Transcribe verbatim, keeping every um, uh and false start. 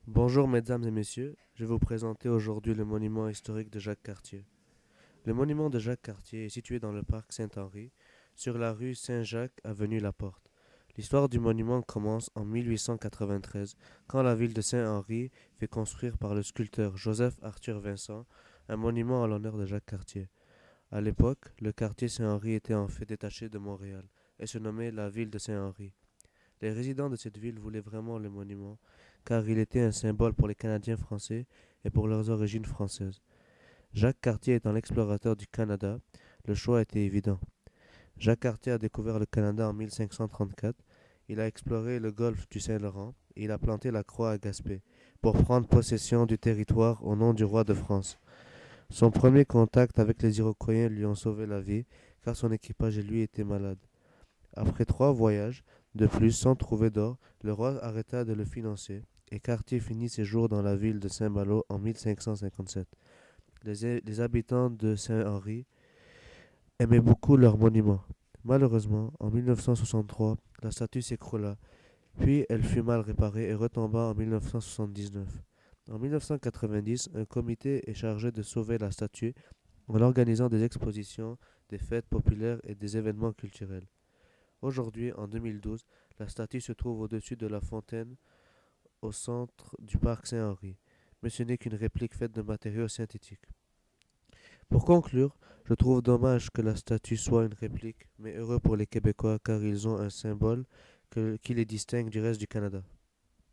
Bonjour mesdames et messieurs, je vais vous présenter aujourd'hui le monument historique de Jacques Cartier. Le monument de Jacques Cartier est situé dans le parc Saint-Henri, sur la rue Saint-Jacques, avenue Laporte. L'histoire du monument commence en mille huit cent quatre-vingt-treize, quand la ville de Saint-Henri fait construire par le sculpteur Joseph Arthur Vincent un monument en l'honneur de Jacques Cartier. À l'époque, le quartier Saint-Henri était en fait détaché de Montréal et se nommait la ville de Saint-Henri. Les résidents de cette ville voulaient vraiment le monument, car il était un symbole pour les Canadiens français et pour leurs origines françaises. Jacques Cartier étant l'explorateur du Canada, le choix était évident. Jacques Cartier a découvert le Canada en mille cinq cent trente-quatre, il a exploré le golfe du Saint-Laurent et il a planté la croix à Gaspé pour prendre possession du territoire au nom du roi de France. Son premier contact avec les Iroquois lui ont sauvé la vie, car son équipage et lui étaient malades. Après trois voyages de plus sans trouver d'or, le roi arrêta de le financer et Cartier finit ses jours dans la ville de Saint-Malo en mille cinq cent cinquante-sept. Les, les habitants de Saint-Henri aimaient beaucoup leur monument. Malheureusement, en mille neuf cent soixante-trois, la statue s'écroula, puis elle fut mal réparée et retomba en mille neuf cent soixante-dix-neuf. En mille neuf cent quatre-vingt-dix, un comité est chargé de sauver la statue en organisant des expositions, des fêtes populaires et des événements culturels. Aujourd'hui, en deux mille douze, la statue se trouve au-dessus de la fontaine au centre du parc Saint-Henri, mais ce n'est qu'une réplique faite de matériaux synthétiques. Pour conclure, je trouve dommage que la statue soit une réplique, mais heureux pour les Québécois car ils ont un symbole que- qui les distingue du reste du Canada.